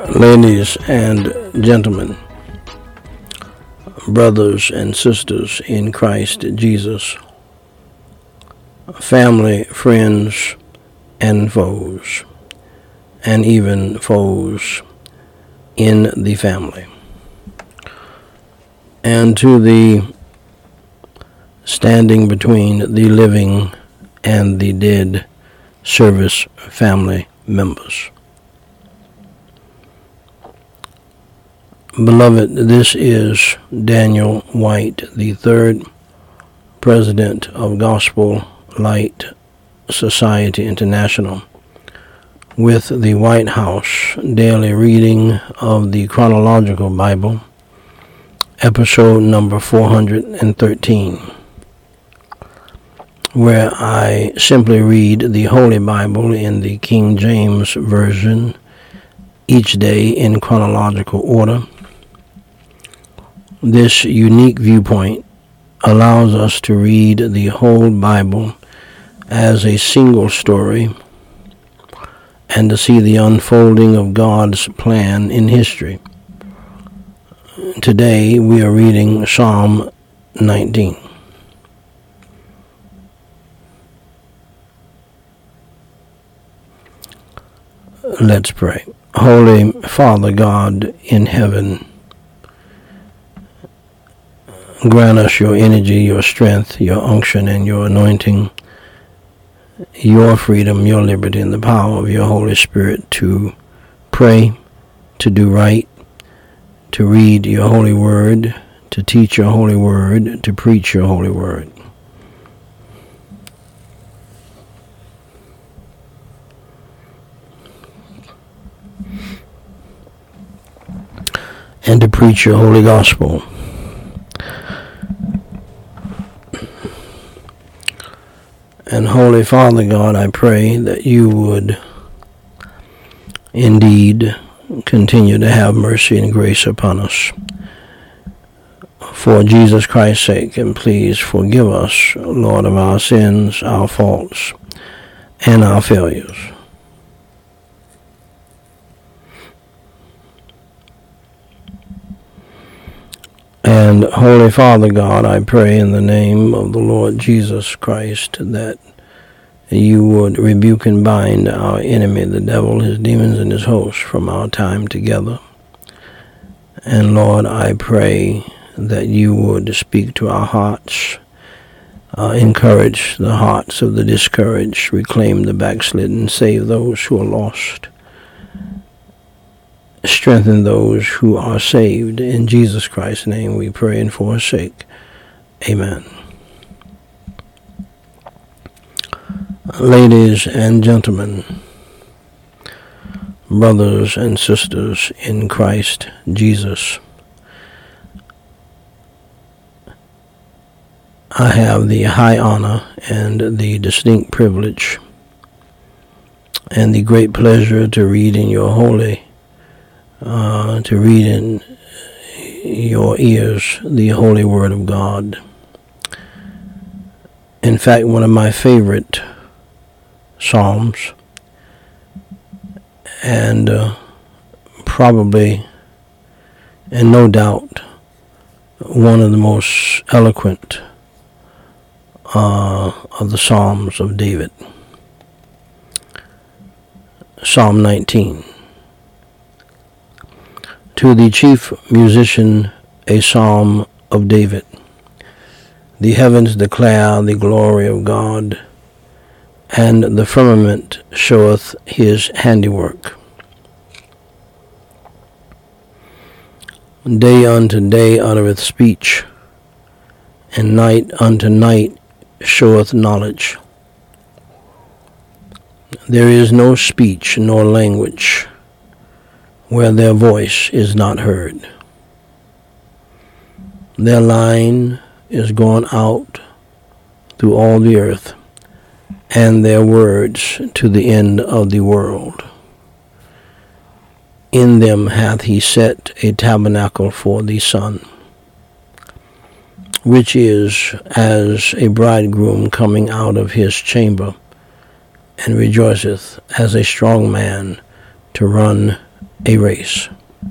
Ladies and gentlemen, brothers and sisters in Christ Jesus, family, friends, and foes, and even foes in the family, and to the standing between the living and the dead service family members. Beloved, this is Daniel White, the third president of Gospel Light Society International, with the White House daily reading of the Chronological Bible, episode number 413, where I simply read the Holy Bible in the King James Version each day in chronological order. This unique viewpoint allows us to read the whole Bible as a single story and to see the unfolding of God's plan in history. Today we are reading Psalm 19. Let's pray. Holy Father God in heaven, grant us your energy, your strength, your unction, and your anointing, your freedom, your liberty, and the power of your Holy Spirit to pray, to do right, to read your holy word, to teach your holy word, to preach your holy word. And to preach your holy gospel. And Holy Father God, I pray that you would indeed continue to have mercy and grace upon us. For Jesus Christ's sake, and please forgive us, Lord, of our sins, our faults, and our failures. And Holy Father God, I pray in the name of the Lord Jesus Christ that you would rebuke and bind our enemy, the devil, his demons, and his hosts from our time together. And Lord, I pray that you would speak to our hearts, encourage the hearts of the discouraged, reclaim the backslidden, save those who are lost, strengthen those who are saved. In Jesus Christ's name we pray and for his sake. Amen. Ladies and gentlemen, brothers and sisters in Christ Jesus, I have the high honor and the distinct privilege and the great pleasure to read in your holy to read in your ears the holy word of God. In fact, one of my favorite psalms, and probably, and no doubt, one of the most eloquent of the Psalms of David. Psalm 19. To the chief musician, a psalm of David. The heavens declare the glory of God, and the firmament showeth his handiwork. Day unto day uttereth speech, and night unto night showeth knowledge. There is no speech nor language where their voice is not heard. Their line is gone out through all the earth, and their words to the end of the world. In them hath he set a tabernacle for the sun, which is as a bridegroom coming out of his chamber, and rejoiceth as a strong man to run a race.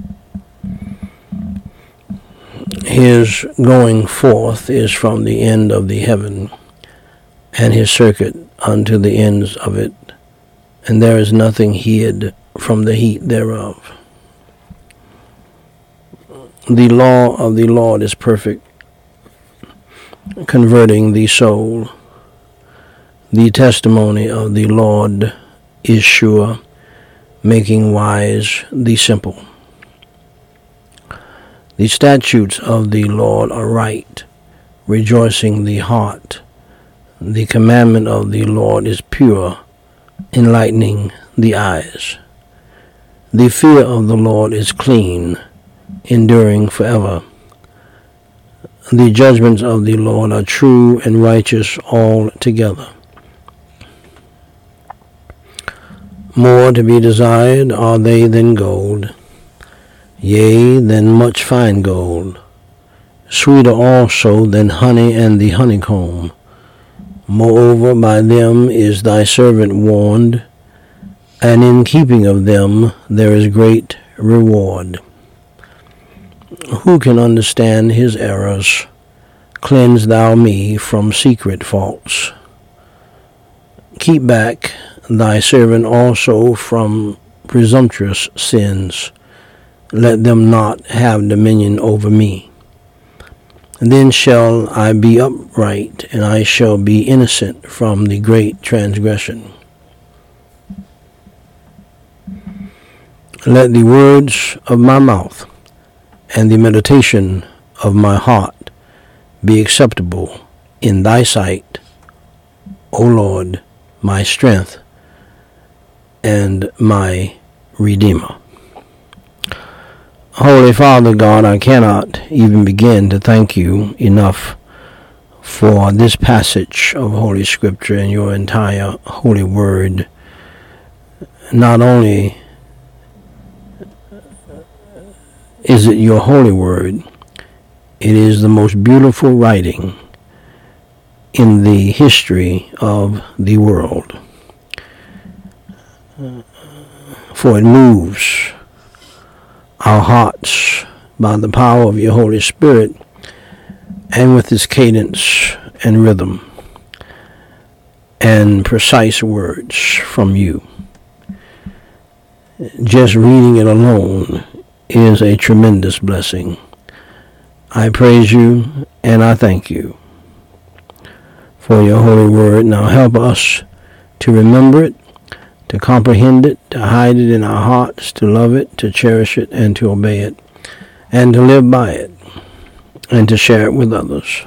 His going forth is from the end of the heaven, and his circuit unto the ends of it, and there is nothing hid from the heat thereof. The law of the Lord is perfect, converting the soul. The testimony of the Lord is sure, making wise the simple. The statutes of the Lord are right, rejoicing the heart. The commandment of the Lord is pure, enlightening the eyes. The fear of the Lord is clean, enduring forever. The judgments of the Lord are true and righteous altogether. More to be desired are they than gold, yea, than much fine gold, sweeter also than honey and the honeycomb. Moreover, by them is thy servant warned, and in keeping of them there is great reward. Who can understand his errors? Cleanse thou me from secret faults. Keep back thy servant also from presumptuous sins. Let them not have dominion over me. Then shall I be upright, and I shall be innocent from the great transgression. Let the words of my mouth and the meditation of my heart be acceptable in thy sight, O Lord, my strength and my Redeemer. Holy Father God, I cannot even begin to thank you enough for this passage of Holy Scripture and your entire Holy Word. Not only is it your Holy Word, it is the most beautiful writing in the history of the world. For it moves our hearts by the power of your Holy Spirit and with its cadence and rhythm and precise words from you. Just reading it alone is a tremendous blessing. I praise you and I thank you for your holy word. Now help us to remember it, to comprehend it, to hide it in our hearts, to love it, to cherish it, and to obey it, and to live by it, and to share it with others.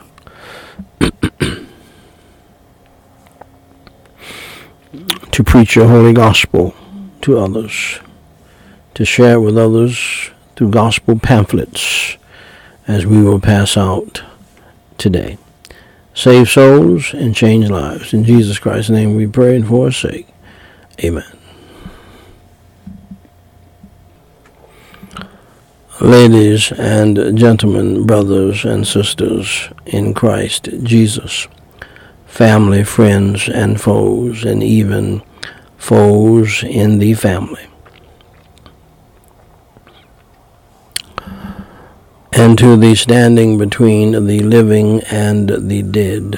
To preach your holy gospel to others, to share it with others through gospel pamphlets as we will pass out today. Save souls and change lives. In Jesus Christ's name we pray and for his sake. Amen. Ladies and gentlemen, brothers and sisters in Christ Jesus, family, friends, and foes, and even foes in the family, and to the standing between the living and the dead,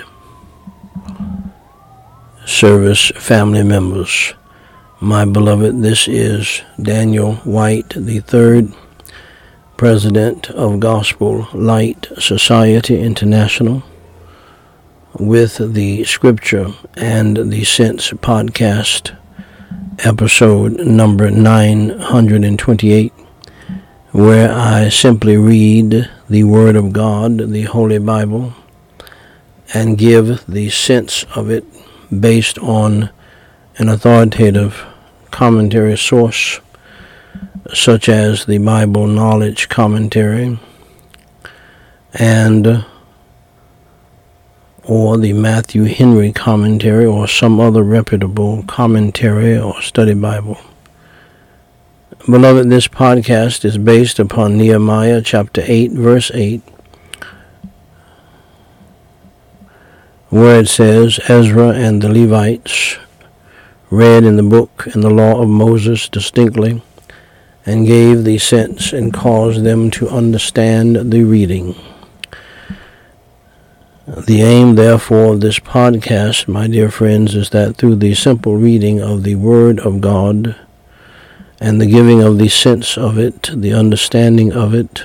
service family members, my beloved, this is Daniel White III, President of Gospel Light Society International, with the Scripture and the Sense podcast, episode number 928, where I simply read the Word of God, the Holy Bible, and give the sense of it based on an authoritative commentary source, such as the Bible Knowledge Commentary and or the Matthew Henry Commentary or some other reputable commentary or study Bible. Beloved, this podcast is based upon Nehemiah chapter 8, verse 8, where it says, Ezra and the Levites read in the book and the law of Moses distinctly, and gave the sense and caused them to understand the reading. The aim, therefore, of this podcast, my dear friends, is that through the simple reading of the Word of God and the giving of the sense of it, the understanding of it,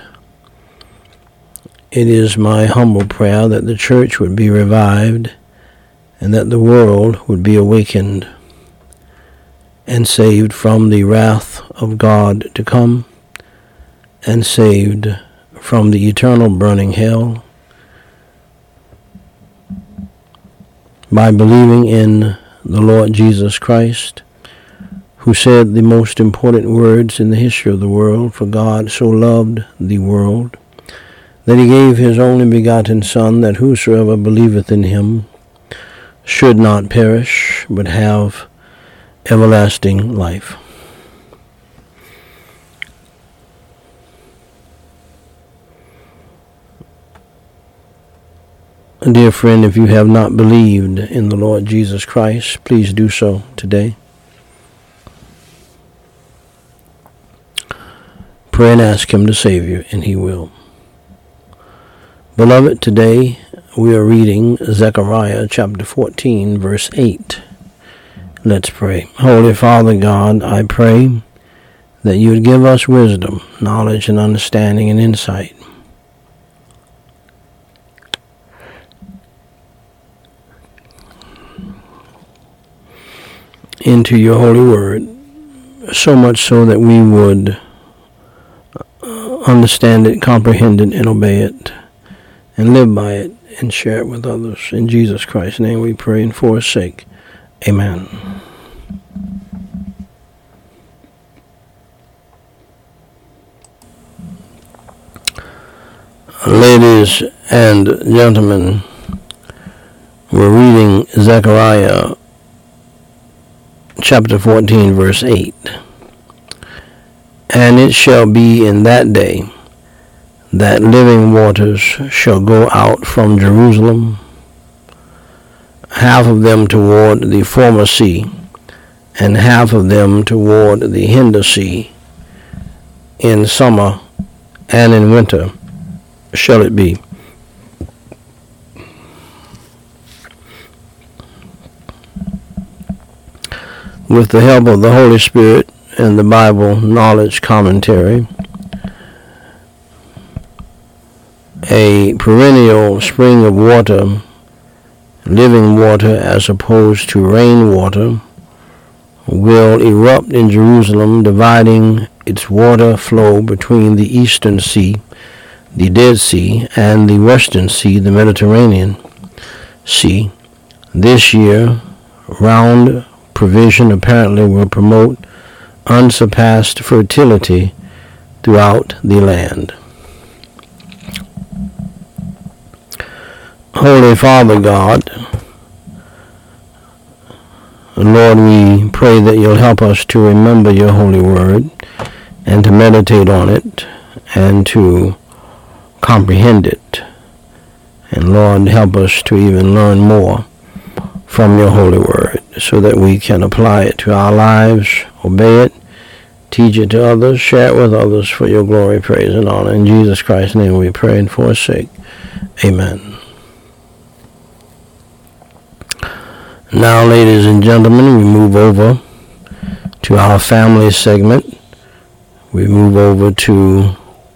it is my humble prayer that the church would be revived and that the world would be awakened and saved from the wrath of God to come, and saved from the eternal burning hell by believing in the Lord Jesus Christ, who said the most important words in the history of the world: "For God so loved the world, that he gave his only begotten Son, that whosoever believeth in him should not perish, but have everlasting life." Dear friend, if you have not believed in the Lord Jesus Christ, please do so today. Pray and ask him to save you, and he will. Beloved, today we are reading Zechariah chapter 14, verse 8. Let's pray. Holy Father God, I pray that you would give us wisdom, knowledge, and understanding and insight into your holy word, so much so that we would understand it, comprehend it, and obey it, and live by it, and share it with others. In Jesus Christ's name we pray, and for his sake, amen. Ladies and gentlemen, we're reading Zechariah chapter 14, verse 8. "And it shall be in that day that living waters shall go out from Jerusalem, half of them toward the former sea, and half of them toward the hinder sea. In summer and in winter shall it be." With the help of the Holy Spirit and the Bible Knowledge Commentary, a perennial spring of water, living water as opposed to rainwater, will erupt in Jerusalem, dividing its water flow between the Eastern Sea, the Dead Sea, and the Western Sea, the Mediterranean Sea. This year, round provision apparently will promote unsurpassed fertility throughout the land. Holy Father God, Lord, we pray that you'll help us to remember your holy word and to meditate on it and to comprehend it. And Lord, help us to even learn more from your holy word so that we can apply it to our lives, obey it, teach it to others, share it with others for your glory, praise, and honor. In Jesus Christ's name we pray, and for his sake, amen. Now, ladies and gentlemen, we move over to our family segment. We move over to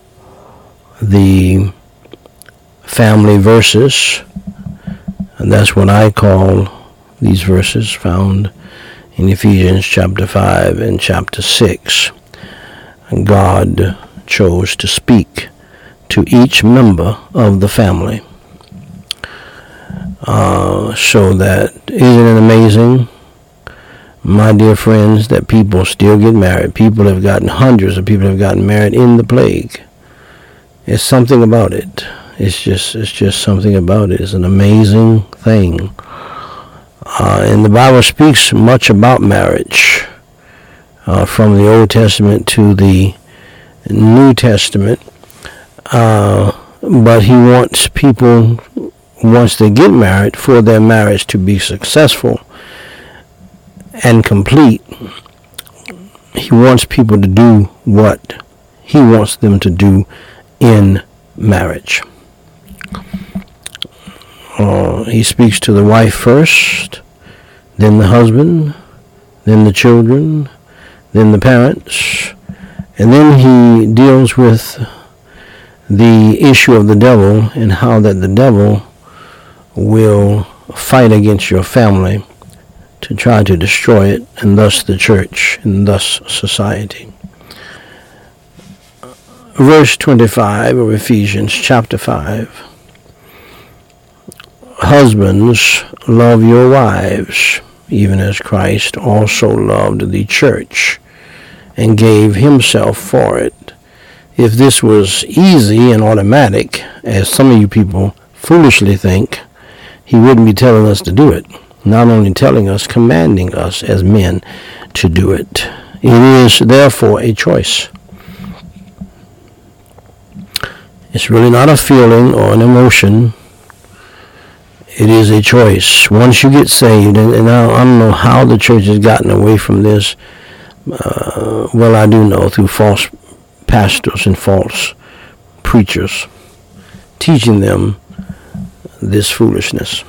the family verses, and that's what I call these verses found in Ephesians chapter 5 and chapter 6. God chose to speak to each member of the family. So that, isn't it amazing, my dear friends, that people still get married? Hundreds of people have gotten married in the plague. It's something about it. It's just something about it. It's an amazing thing. And the Bible speaks much about marriage, from the Old Testament to the New Testament. But he wants people, once they get married, for their marriage to be successful and complete, he wants people to do what he wants them to do in marriage. He speaks to the wife first, then the husband, then the children, then the parents, and then he deals with the issue of the devil and how that the devil will fight against your family to try to destroy it, and thus the church, and thus society. Verse 25 of Ephesians chapter 5. Husbands, love your wives, even as Christ also loved the church and gave himself for it. If this was easy and automatic, as some of you people foolishly think, he wouldn't be telling us to do it. Not only telling us, commanding us as men to do it. It is therefore a choice. It's really not a feeling or an emotion. It is a choice. Once you get saved, and I don't know how the church has gotten away from this. Well, I do know, through false pastors and false preachers teaching them this foolishness.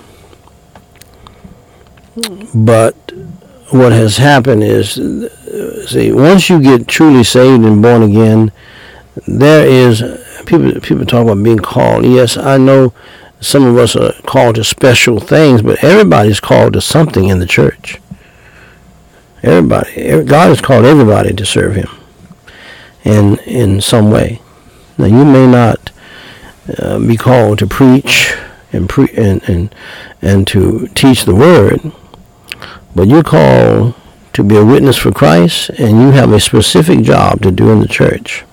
But what has happened is, see, once you get truly saved and born again, there is, people talk about being called. Yes, I know some of us are called to special things, but everybody's called to something in the church. Everybody. God has called everybody to serve him in some way. Now, you may not be called to preach and to teach the word, but you're called to be a witness for Christ, and you have a specific job to do in the church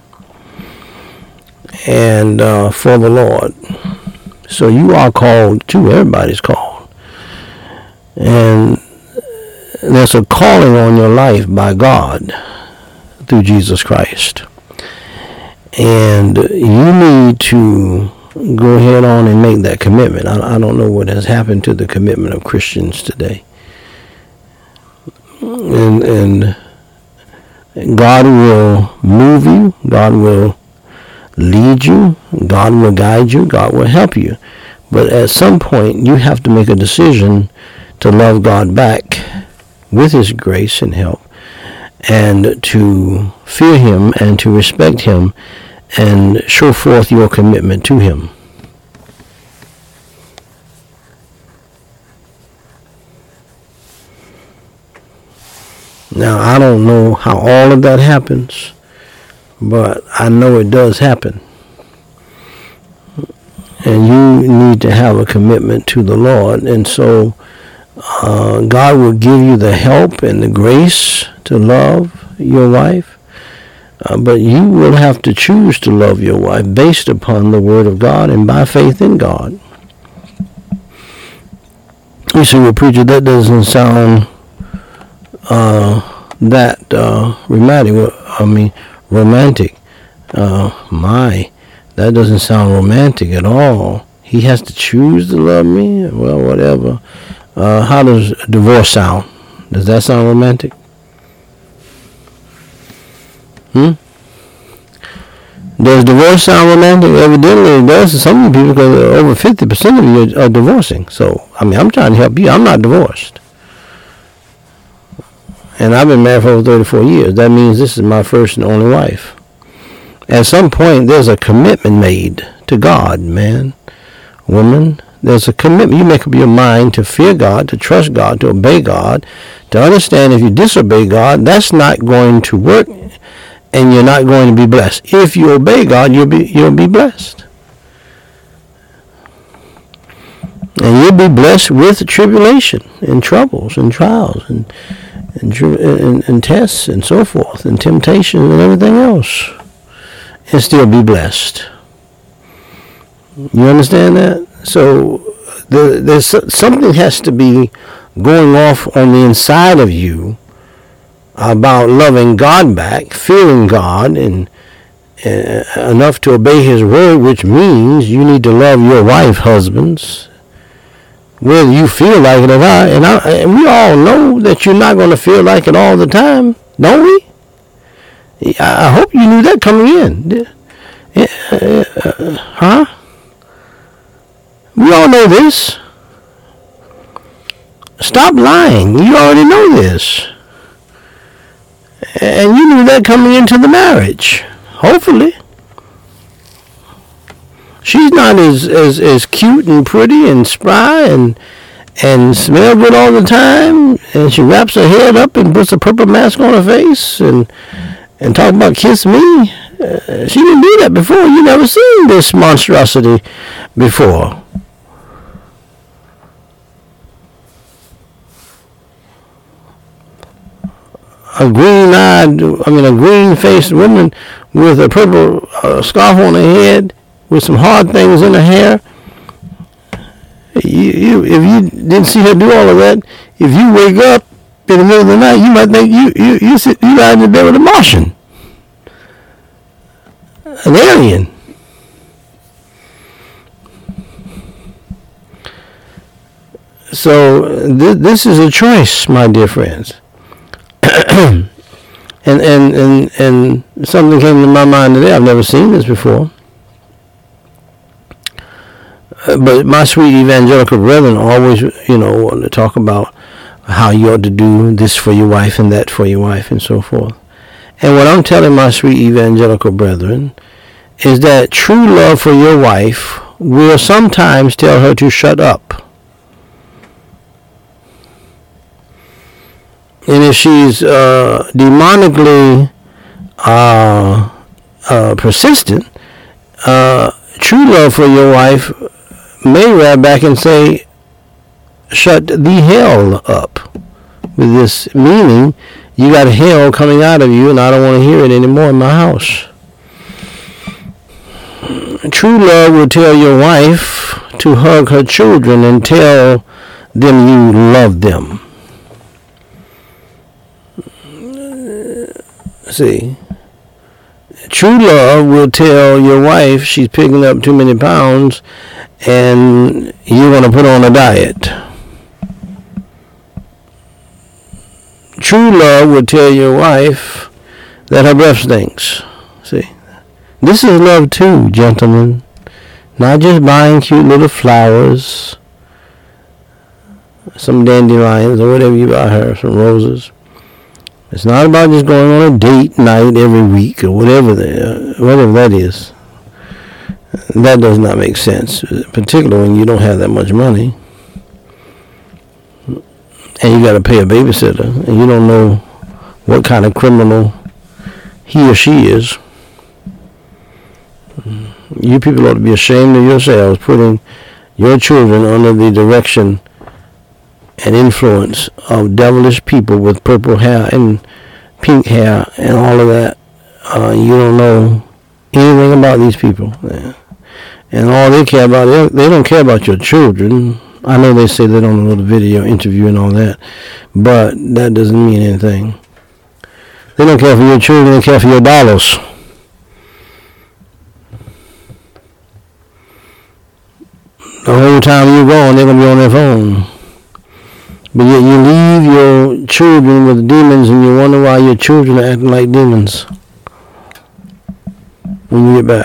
and for the Lord. So you are called too. Everybody's called. And there's a calling on your life by God through Jesus Christ. And you need to go ahead on and make that commitment. I don't know what has happened to the commitment of Christians today. And God will move you. God will lead you. God will guide you. God will help you. But at some point, you have to make a decision to love God back with his grace and help, and to fear him and to respect him and show forth your commitment to him. Now, I don't know how all of that happens, but I know it does happen. And you need to have a commitment to the Lord. And so God will give you the help and the grace to love your wife. But you will have to choose to love your wife based upon the Word of God and by faith in God. You say, well, preacher, that doesn't sound romantic. That doesn't sound romantic at all. He has to choose to love me? Well, whatever. How does divorce sound? Does that sound romantic? Does divorce sound romantic? Evidently it does to some of you people, because over 50% of you are divorcing. So, I'm trying to help you. I'm not divorced. And I've been married for over 34 years. That means this is my first and only wife. At some point, there's a commitment made to God, man, woman. There's a commitment. You make up your mind to fear God, to trust God, to obey God, to understand if you disobey God, that's not going to work, and you're not going to be blessed. If you obey God, you'll be blessed. And you'll be blessed with tribulation and troubles and trials and tests and so forth, and temptation and everything else, and still be blessed. You understand that? So there's something has to be going off on the inside of you about loving God back, fearing God, and enough to obey his word, which means you need to love your wife, husbands, whether you feel like it or not. And we all know that you're not going to feel like it all the time, don't we? I hope you knew that coming in. Huh? We all know this. Stop lying. You already know this. And you knew that coming into the marriage. Hopefully. She's not as cute and pretty and spry and smell good all the time. And she wraps her head up and puts a purple mask on her face and talk about kiss me. She didn't do that before. You never seen this monstrosity before. A green-faced woman with a purple scarf on her head, with some hard things in her hair. If you didn't see her do all of that, if you wake up in the middle of the night, you might think you lie in the bed with a Martian, an alien. So this is a choice, my dear friends. and something came to my mind today. I've never seen this before. But my sweet evangelical brethren always, want to talk about how you ought to do this for your wife and that for your wife and so forth. And what I'm telling my sweet evangelical brethren is that true love for your wife will sometimes tell her to shut up. And if she's demonically persistent, true love for your wife may grab back and say, shut the hell up. With this meaning, you got hell coming out of you and I don't want to hear it anymore in my house. True love will tell your wife to hug her children and tell them you love them. See, true love will tell your wife she's picking up too many pounds and you're going to put on a diet. True love will tell your wife that her breath stinks. See, this is love too, gentlemen. Not just buying cute little flowers, some dandelions or whatever you buy her, some roses. It's not about just going on a date night every week or whatever that is. That does not make sense, particularly when you don't have that much money. And you got to pay a babysitter, and you don't know what kind of criminal he or she is. You people ought to be ashamed of yourselves, putting your children under the direction and influence of devilish people with purple hair and pink hair and all of that. You don't know anything about these people. And all they care about, they don't care about your children. I know they say that on a little video interview and all that, but that doesn't mean anything. They don't care for your children, they care for your dollars. The whole time you're gone, they're going to be on their phone. But yet you leave your children with demons and you wonder why your children are acting like demons when you get back.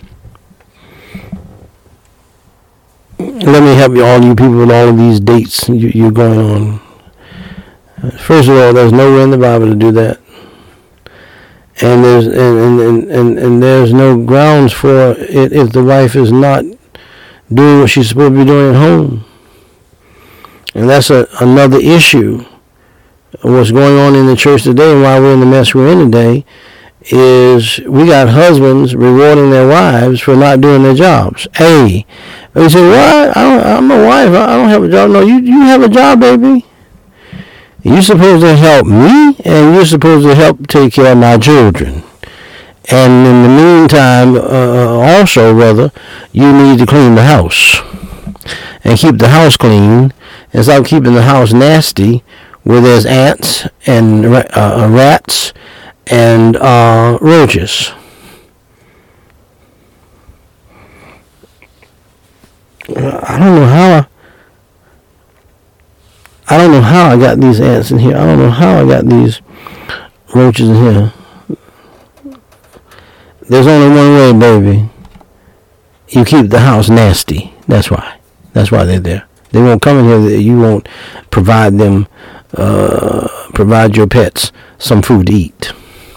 Let me help you, all you people with all of these dates you're going on. First of all, there's nowhere in the Bible to do that. And there's no grounds for it if the wife is not doing what she's supposed to be doing at home. And that's another issue. What's going on in the church today and why we're in the mess we're in today is we got husbands rewarding their wives for not doing their jobs. They say, what? I'm a wife. I don't have a job. No, you have a job, baby. You're supposed to help me and you're supposed to help take care of my children. And in the meantime, you need to clean the house and keep the house clean and stop keeping the house nasty where there's ants and rats and roaches. I don't know how I got these ants in here. I don't know how I got these roaches in here. There's only one way, baby. You keep the house nasty. That's why. That's why they're there. They won't come in here. You won't provide them, provide your pets some food to eat.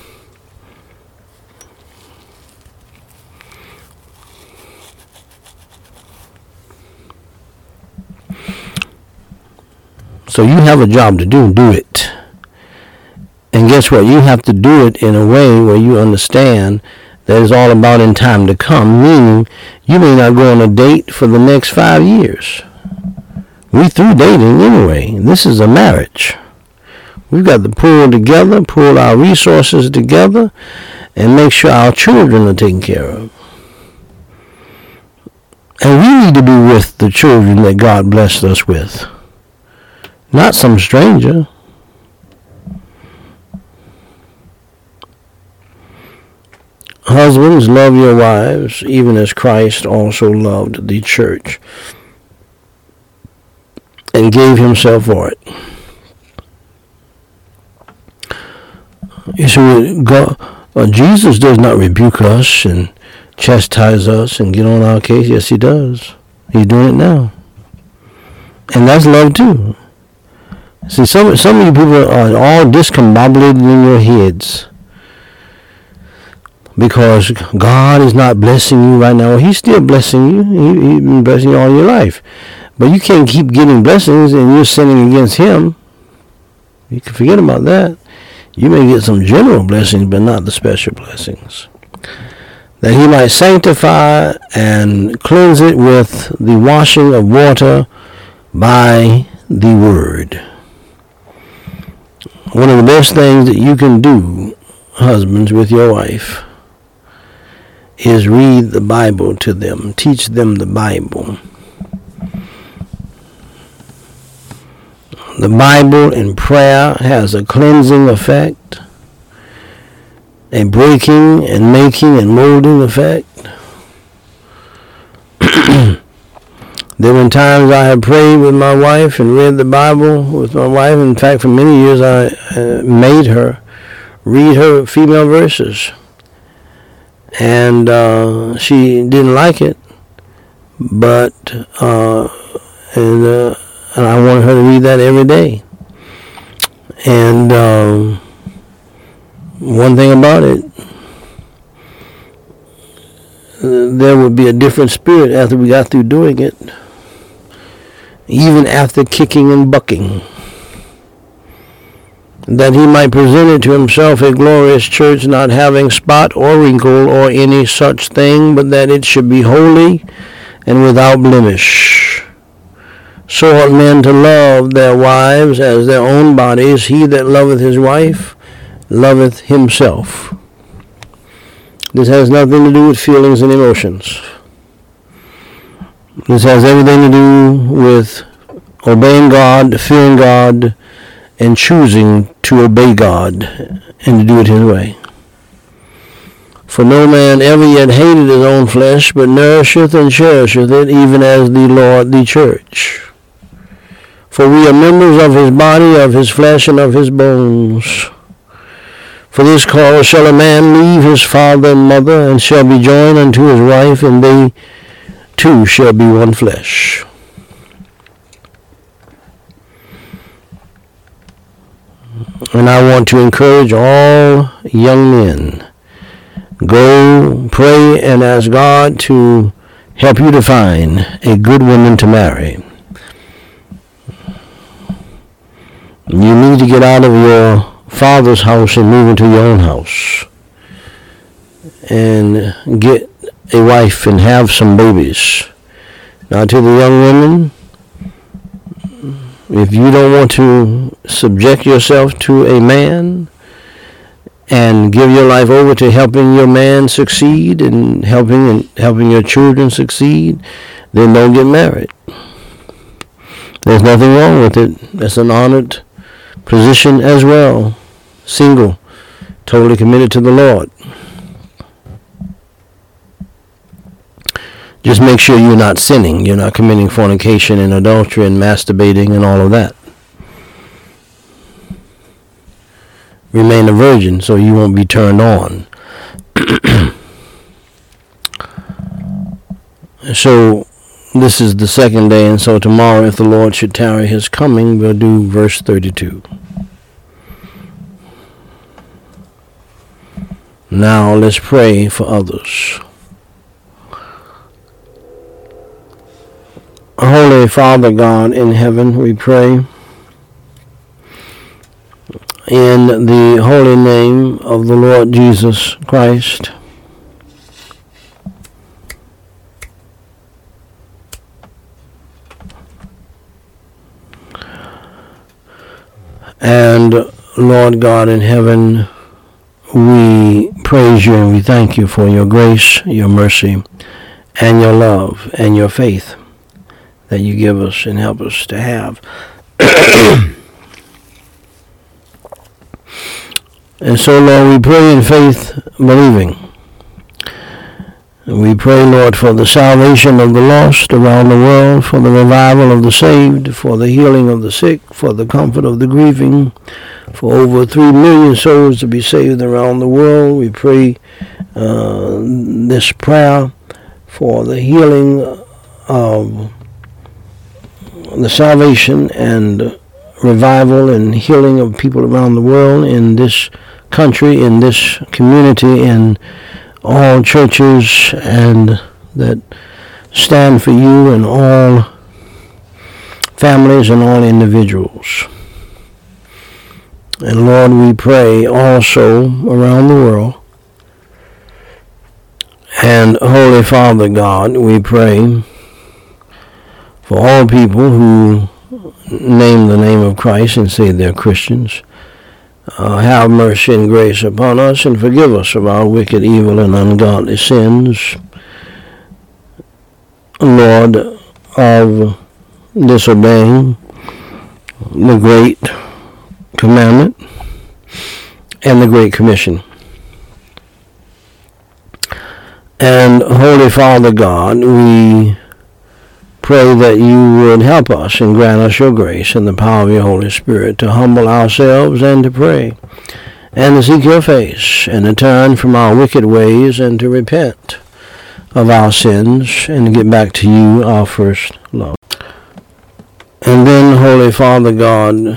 So you have a job to do it. And guess what? You have to do it in a way where you understand that it's all about in time to come, meaning you may not go on a date for the next 5 years. We through dating anyway. This is a marriage. We've got to pull our resources together, and make sure our children are taken care of. And we need to be with the children that God blessed us with. Not some stranger. Husbands, love your wives, even as Christ also loved the church and gave himself for it. You see, Jesus does not rebuke us and chastise us and get on our case. Yes, he does. He's doing it now. And that's love too. See, some of you people are all discombobulated in your heads because God is not blessing you right now. Well, he's still blessing you. He's been blessing you all your life. But you can't keep getting blessings and you're sinning against him. You can forget about that. You may get some general blessings, but not the special blessings. That he might sanctify and cleanse it with the washing of water by the word. One of the best things that you can do, husbands, with your wife is read the Bible to them. Teach them the Bible. The Bible and prayer has a cleansing effect, a breaking and making and molding effect. There were times I have prayed with my wife and read the Bible with my wife. In fact, for many years I made her read her female verses. And she didn't like it, but and I wanted her to read that every day. And one thing about it, there would be a different spirit after we got through doing it, even after kicking and bucking, that he might present it to himself a glorious church, not having spot or wrinkle or any such thing, but that it should be holy and without blemish. So ought men to love their wives as their own bodies. He that loveth his wife loveth himself. This has nothing to do with feelings and emotions. This has everything to do with obeying God, fearing God, and choosing to obey God and to do it his way. For no man ever yet hated his own flesh, but nourisheth and cherisheth it, even as the Lord the church. For we are members of his body, of his flesh, and of his bones. For this cause shall a man leave his father and mother, and shall be joined unto his wife, and they two shall be one flesh. And I want to encourage all young men, go pray and ask God to help you to find a good woman to marry. You need to get out of your father's house and move into your own house and get a wife and have some babies. Now, to the young women, if you don't want to subject yourself to a man and give your life over to helping your man succeed and helping your children succeed, then don't get married. There's nothing wrong with it. That's an honored position as well. Single, totally committed to the Lord. Just make sure you're not sinning. You're not committing fornication and adultery and masturbating and all of that. Remain a virgin so you won't be turned on. So this is the second day, and so tomorrow, if the Lord should tarry his coming, we'll do verse 32. Now let's pray for others. Holy Father God in heaven, we pray in the holy name of the Lord Jesus Christ. And Lord God in heaven, we praise you and we thank you for your grace, your mercy, and your love and your faith that you give us and help us to have. And so, Lord, we pray in faith, believing. And we pray, Lord, for the salvation of the lost around the world, for the revival of the saved, for the healing of the sick, for the comfort of the grieving, for over 3 million souls to be saved around the world. We pray this prayer for the healing of the salvation and revival and healing of people around the world, in this country, in this community, in all churches and that stand for you, and all families and all individuals. And Lord, we pray also around the world. And Holy Father God, we pray for all people who name the name of Christ and say they're Christians. Have mercy and grace upon us and forgive us of our wicked, evil, and ungodly sins, Lord, of disobeying the great commandment and the great commission. And Holy Father God, we pray that you would help us and grant us your grace and the power of your Holy Spirit to humble ourselves and to pray and to seek your face and to turn from our wicked ways and to repent of our sins and to get back to you, our first love. And then, Holy Father God,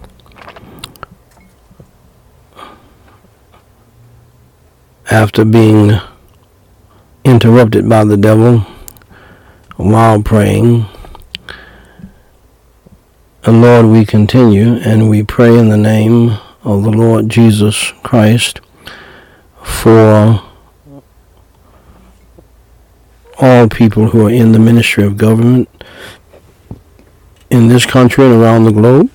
after being interrupted by the devil while praying, and Lord, we continue and we pray in the name of the Lord Jesus Christ for all people who are in the ministry of government in this country and around the globe.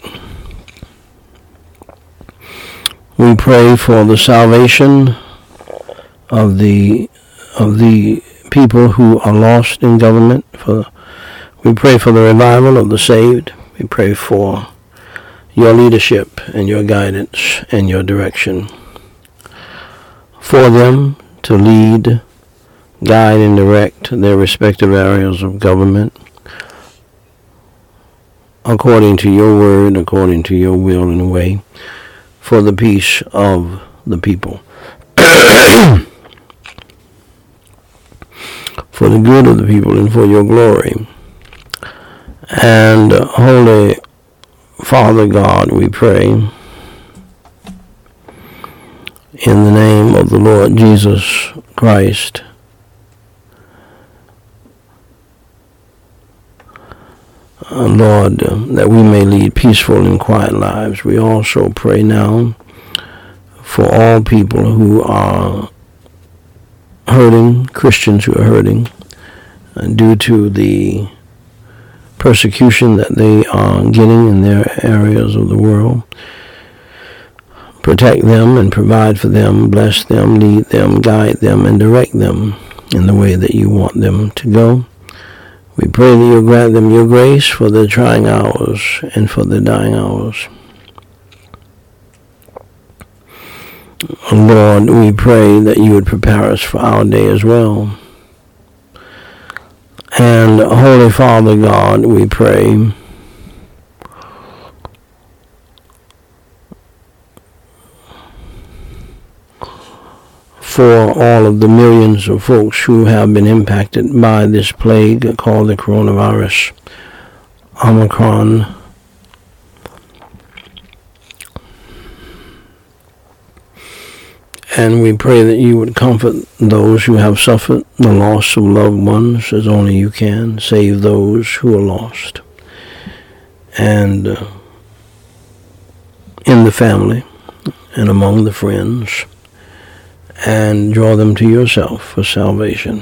We pray for the salvation of the people who are lost in government. We pray for the revival of the saved. We pray for your leadership and your guidance and your direction for them to lead, guide, and direct their respective areas of government according to your word, according to your will and way, for the peace of the people. For the good of the people and for your glory. And Holy Father God, we pray in the name of the Lord Jesus Christ, Lord, that we may lead peaceful and quiet lives. We also pray now for all people who are hurting, Christians who are hurting due to the persecution that they are getting in their areas of the world. Protect them and provide for them, bless them, lead them, guide them, and direct them in the way that you want them to go. We pray that you grant them your grace for the trying hours and for the dying hours. Lord, we pray that you would prepare us for our day as well. And Holy Father God, we pray for all of the millions of folks who have been impacted by this plague called the coronavirus, Omicron. And we pray that you would comfort those who have suffered the loss of loved ones as only you can. Save those who are lost. And in the family and among the friends. And draw them to yourself for salvation.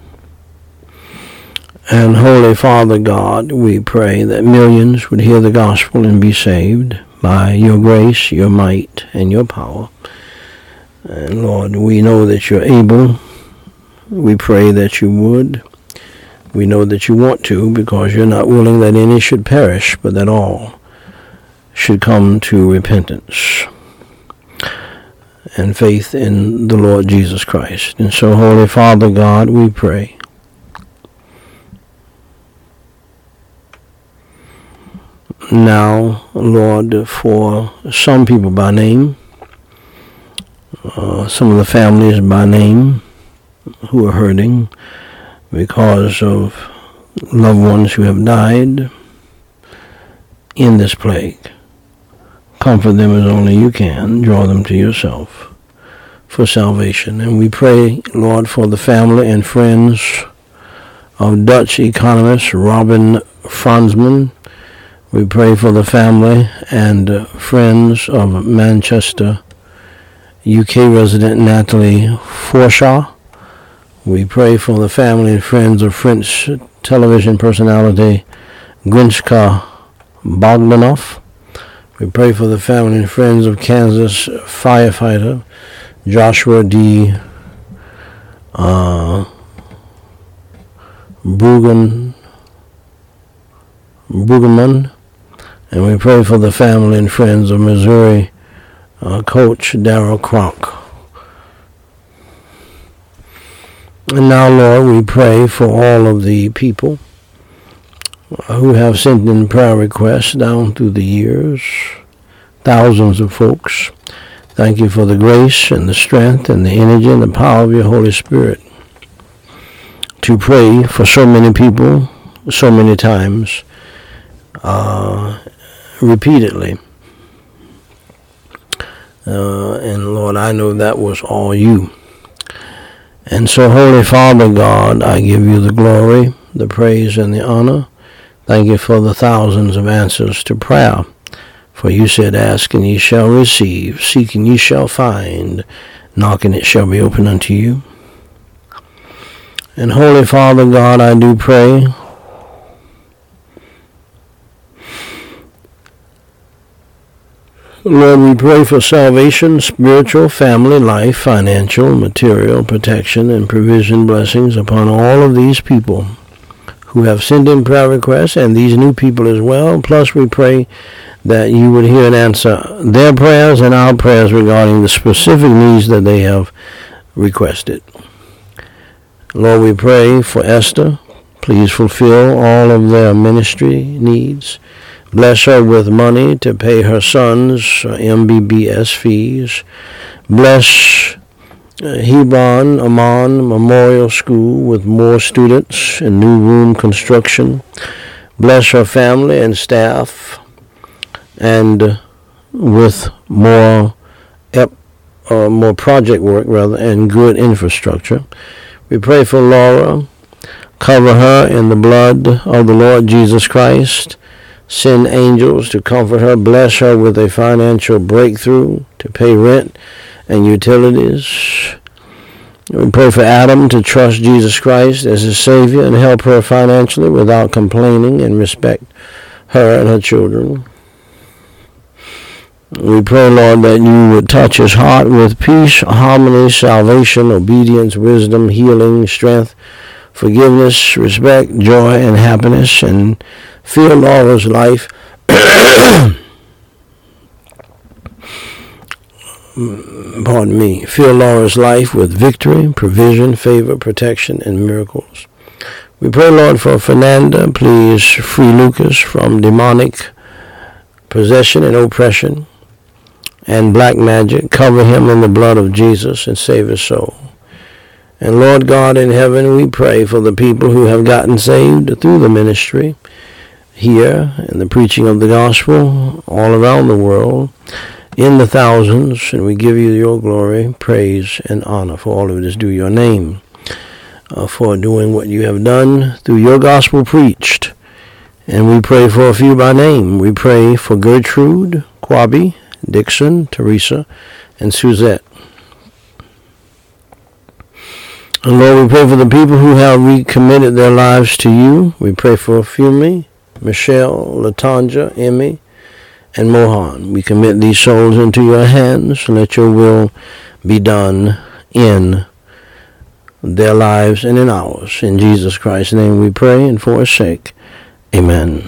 And Holy Father God, we pray that millions would hear the gospel and be saved by your grace, your might, and your power. And Lord, we know that you're able. We pray that you would. We know that you want to, because you're not willing that any should perish, but that all should come to repentance and faith in the Lord Jesus Christ. And so, Holy Father God, we pray. Now, Lord, for some people by name, some of the families by name who are hurting because of loved ones who have died in this plague. Comfort them as only you can. Draw them to yourself for salvation. And we pray, Lord, for the family and friends of Dutch economist Robin Fransman. We pray for the family and friends of Manchester, UK resident Natalie Forshaw. We pray for the family and friends of French television personality Grinska Bogdanov. We pray for the family and friends of Kansas firefighter Joshua D. Brueggemann. And we pray for the family and friends of Missouri coach Darryl Cronk. And now, Lord, we pray for all of the people who have sent in prayer requests down through the years. Thousands of folks. Thank you for the grace and the strength and the energy and the power of your Holy Spirit to pray for so many people, so many times, repeatedly. And Lord, I know that was all you. And so, Holy Father God, I give you the glory, the praise, and the honor. Thank you for the thousands of answers to prayer. For you said, ask and ye shall receive, seek and ye shall find, knock and it shall be opened unto you. And Holy Father God, I do pray Lord, we pray for salvation, spiritual, family, life, financial, material, protection, and provision blessings upon all of these people who have sent in prayer requests, and these new people as well. Plus, we pray that you would hear and answer their prayers and our prayers regarding the specific needs that they have requested. Lord, we pray for Esther. Please fulfill all of their ministry needs. Bless her with money to pay her son's MBBS fees. Bless Hebron Amman Memorial School with more students and new room construction. Bless her family and staff, and with more project work and good infrastructure. We pray for Laura. Cover her in the blood of the Lord Jesus Christ. Send angels to comfort her. Bless her with a financial breakthrough to pay rent and utilities. We pray for Adam to trust Jesus Christ as his Savior and help her financially without complaining, and respect her and her children. We pray, Lord, that you would touch his heart with peace, harmony, salvation, obedience, wisdom, healing, strength, forgiveness, respect, joy, and happiness, and fill Laura's life fill Laura's life with victory, provision, favor, protection, and miracles. We pray, Lord, for Fernanda. Please free Lucas from demonic possession and oppression, and black magic. Cover him in the blood of Jesus and save his soul. And Lord God in heaven, we pray for the people who have gotten saved through the ministry here and the preaching of the gospel all around the world in the thousands. And we give you your glory, praise, and honor for all of it is due your name, for doing what you have done through your gospel preached. And we pray for a few by name. We pray for Gertrude, Quabi, Dixon, Teresa, and Suzette. And Lord, we pray for the people who have recommitted their lives to you. We pray for Fumi, Michelle, Latanja, Emmy, and Mohan. We commit these souls into your hands. Let your will be done in their lives and in ours. In Jesus Christ's name we pray, and for his sake, amen.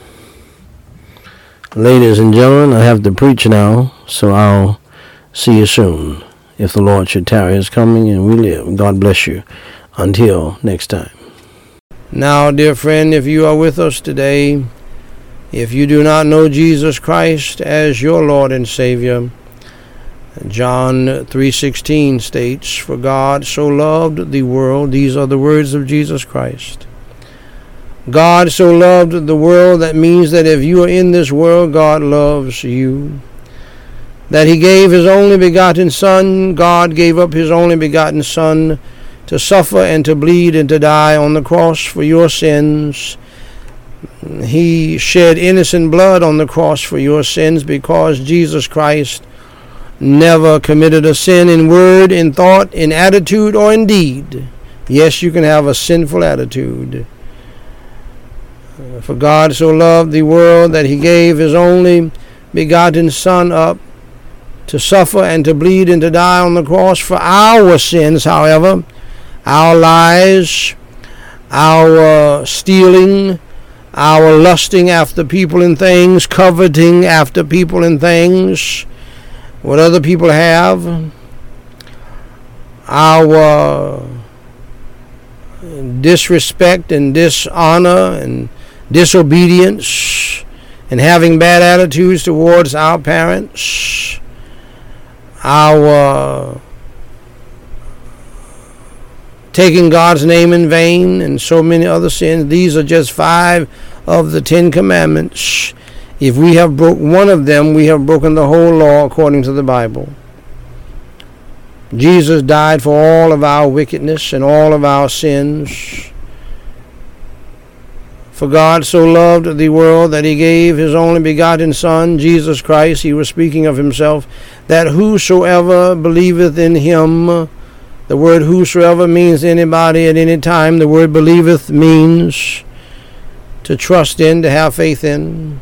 Ladies and gentlemen, I have to preach now, so I'll see you soon. If the Lord should tarry his coming and we live. God bless you. Until next time. Now, dear friend, if you are with us today, if you do not know Jesus Christ as your Lord and Savior, John 3:16 states, "For God so loved the world," these are the words of Jesus Christ. God so loved the world, that means that if you are in this world, God loves you. That he gave his only begotten Son, God gave up his only begotten Son to suffer and to bleed and to die on the cross for your sins. He shed innocent blood on the cross for your sins because Jesus Christ never committed a sin in word, in thought, in attitude, or in deed. Yes, you can have a sinful attitude. For God so loved the world that he gave his only begotten Son up to suffer and to bleed and to die on the cross for our sins, however, our lies, our stealing, our lusting after people and things, coveting after people and things, what other people have, our disrespect and dishonor and disobedience and having bad attitudes towards our parents, our taking God's name in vain, and so many other sins. These are just 5 of the 10 commandments. If we have broke one of them, we have broken the whole law according to the Bible. Jesus died for all of our wickedness and all of our sins. For God so loved the world that he gave his only begotten Son, Jesus Christ. He was speaking of himself, that whosoever believeth in him, the word whosoever means anybody at any time. The word believeth means to trust in, to have faith in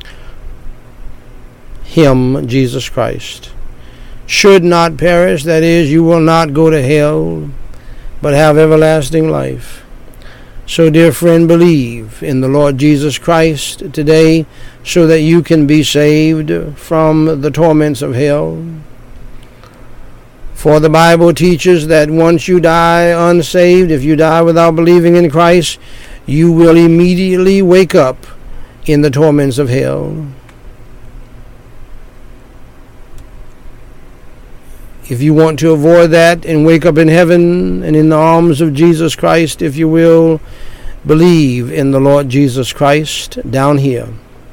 him, Jesus Christ. Should not perish, that is, you will not go to hell, but have everlasting life. So, dear friend, believe in the Lord Jesus Christ today so that you can be saved from the torments of hell. For the Bible teaches that once you die unsaved, if you die without believing in Christ, you will immediately wake up in the torments of hell. If you want to avoid that and wake up in heaven and in the arms of Jesus Christ, if you will, believe in the Lord Jesus Christ down here.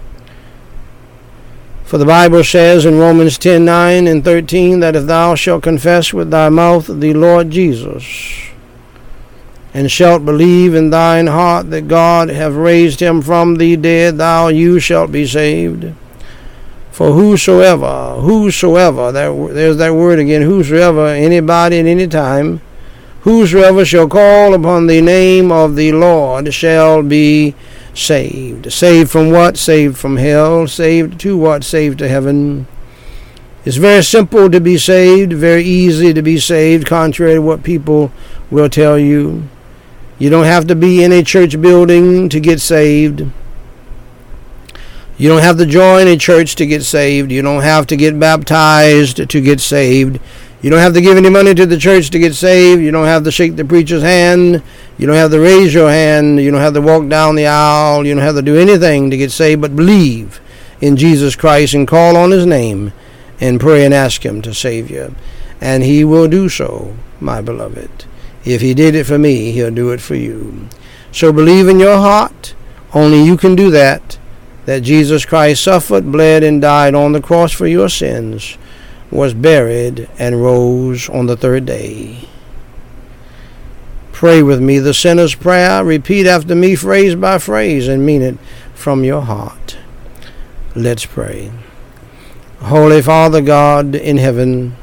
For the Bible says in Romans 10:9 and 13 that if thou shalt confess with thy mouth the Lord Jesus, and shalt believe in thine heart that God hath raised him from the dead, you shalt be saved. For whosoever, there's that word again, whosoever, anybody at any time, whosoever shall call upon the name of the Lord shall be saved. Saved from what? Saved from hell. Saved to what? Saved to heaven. It's very simple to be saved, very easy to be saved, contrary to what people will tell you. You don't have to be in a church building to get saved. You don't have to join a church to get saved. You don't have to get baptized to get saved. You don't have to give any money to the church to get saved. You don't have to shake the preacher's hand. You don't have to raise your hand. You don't have to walk down the aisle. You don't have to do anything to get saved but believe in Jesus Christ and call on his name, and pray and ask him to save you. And he will do so, my beloved. If he did it for me, he'll do it for you. So believe in your heart, only you can do that Jesus Christ suffered, bled, and died on the cross for your sins, was buried, and rose on the third day. Pray with me the sinner's prayer. Repeat after me phrase by phrase and mean it from your heart. Let's pray. Holy Father God in heaven,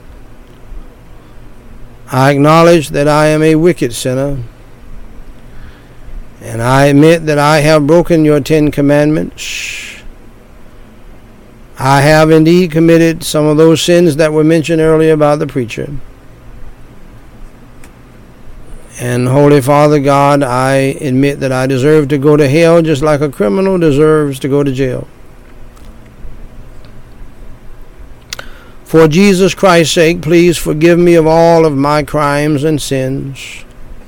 I acknowledge that I am a wicked sinner, and I admit that I have broken your 10 commandments. I have indeed committed some of those sins that were mentioned earlier by the preacher. And Holy Father God, I admit that I deserve to go to hell just like a criminal deserves to go to jail. For Jesus Christ's sake, please forgive me of all of my crimes and sins.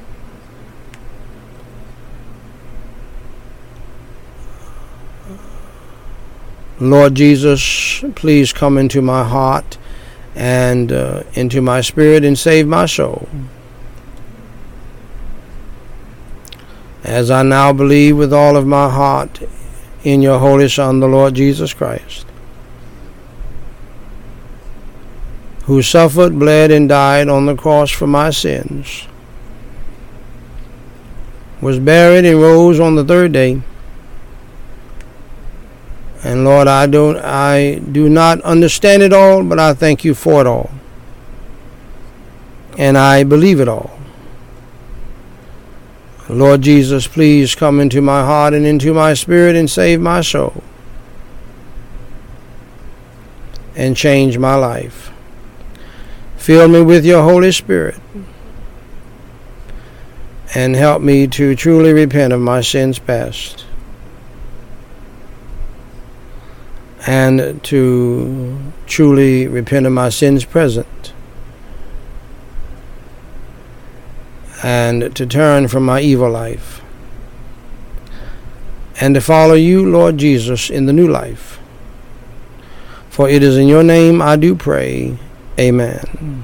Lord Jesus, please come into my heart and into my spirit and save my soul. As I now believe with all of my heart in your Holy Son, the Lord Jesus Christ, who suffered, bled, and died on the cross for my sins, was buried and rose on the third day. And Lord, I do not understand it all, but I thank you for it all. And I believe it all. Lord Jesus, please come into my heart and into my spirit and save my soul. And change my life. Fill me with your Holy Spirit. And help me to truly repent of my sins past. And to truly repent of my sins present. And to turn from my evil life. And to follow you, Lord Jesus, in the new life. For it is in your name I do pray. Amen.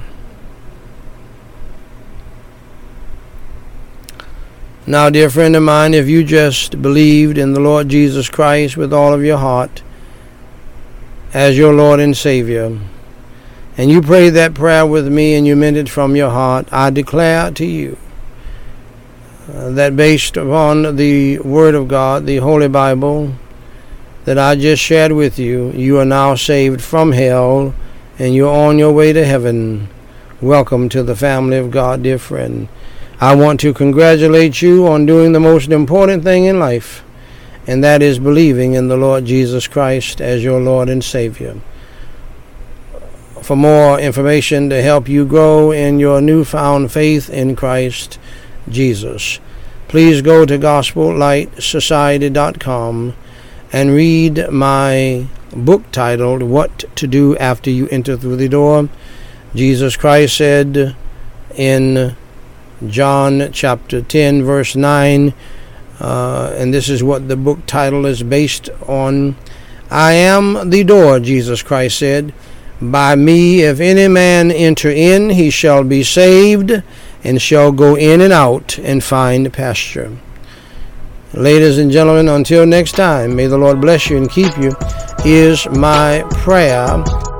Now, dear friend of mine, if you just believed in the Lord Jesus Christ with all of your heart, as your Lord and Savior, and you prayed that prayer with me and you meant it from your heart, I declare to you that based upon the Word of God, the Holy Bible, that I just shared with you, you are now saved from hell and you're on your way to heaven. Welcome to the family of God, dear friend. I want to congratulate you on doing the most important thing in life, and that is believing in the Lord Jesus Christ as your Lord and Savior. For more information to help you grow in your newfound faith in Christ Jesus, please go to GospelLightSociety.com and read my book titled, What to Do After You Enter Through the Door. Jesus Christ said in John chapter 10, verse 9, and this is what the book title is based on. I am the door, Jesus Christ said. By me, if any man enter in, he shall be saved, and shall go in and out and find pasture. Ladies and gentlemen, until next time, may the Lord bless you and keep you, is my prayer.